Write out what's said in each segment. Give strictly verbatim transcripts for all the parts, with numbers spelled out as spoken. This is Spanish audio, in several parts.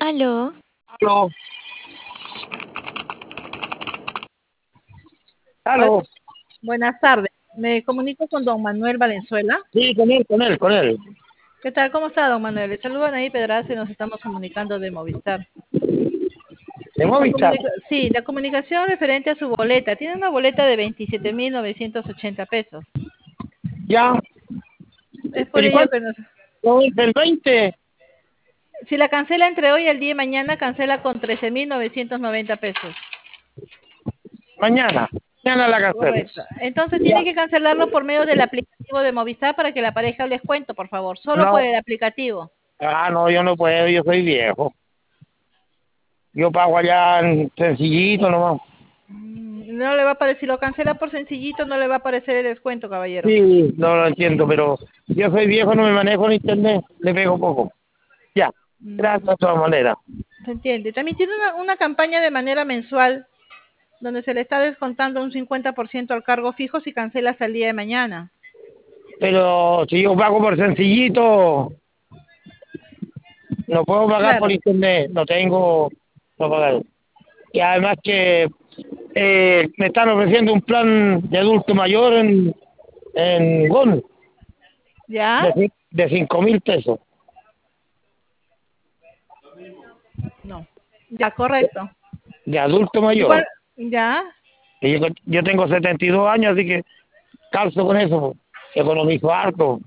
Aló. Aló. Hola, Aló. buenas tardes. Me comunico con don Manuel Valenzuela. Sí, con él, con él, con él. ¿Qué tal? ¿Cómo está, don Manuel? Le saludan ahí Pedraza y nos estamos comunicando de Movistar. ¿De La Movistar? comunica- sí, la comunicación referente a su boleta. Tiene una boleta de veintisiete mil novecientos ochenta pesos. Ya. Es por ¿Pero y ello cuánto? que nos... ¿Del veinte? Si la cancela entre hoy y el día de mañana, cancela con trece mil novecientos noventa pesos. Mañana. Mañana la cancelo. Correcto. Entonces Ya. tiene que cancelarlo por medio del aplicativo de Movistar para que le aparezca el descuento, por favor. Solo por No. el aplicativo. Ah, no, yo no puedo, yo soy viejo. Yo pago allá en sencillito nomás. Mm, No le va a aparecer, si lo cancela por sencillito, no le va a aparecer el descuento, caballero. Sí, no lo entiendo, pero yo soy viejo, no me manejo en internet, le pego poco. Ya. Mm, Gracias de todas maneras. ¿Se entiende? También tiene una, una campaña de manera mensual donde se le está descontando un cincuenta por ciento al cargo fijo si cancela hasta el día de mañana. Pero si yo pago por sencillito, no puedo pagar por Claro, internet, no tengo no pagar. Y además que eh, me están ofreciendo un plan de adulto mayor en, en GON ¿ya? de, ci- de cinco mil pesos No. Ya, correcto. de adulto Igual, mayor. ya, Y yo, yo tengo setenta y dos años, así que calzo con eso, economizo harto.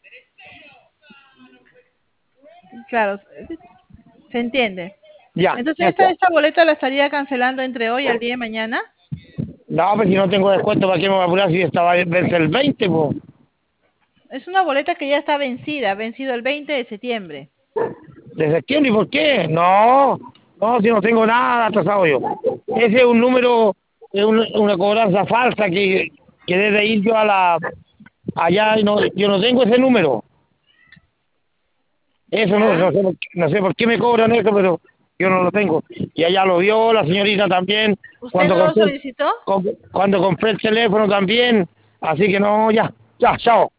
claro, se entiende. Ya, Entonces, esta, gracias. esta boleta la estaría cancelando entre hoy y el día de mañana. No, pues si no tengo descuento, ¿para qué me voy a apurar si estaba vence el veinte pues? Es una boleta que ya está vencida, vencido el veinte de septiembre. ¿De septiembre? ¿Y por qué? No, no, si no tengo nada atrasado yo. Ese es un número, es un- una cobranza falsa que, que debe ir yo a la allá y no, yo no tengo ese número. Eso no, ¿Ya? no sé, por qué- no sé por qué me cobran eso, pero yo no lo tengo. Y allá lo vio la señorita también, ¿Usted cuando no lo compré, solicitó? com- cuando compré el teléfono también. Así que no, ya, ya, chao.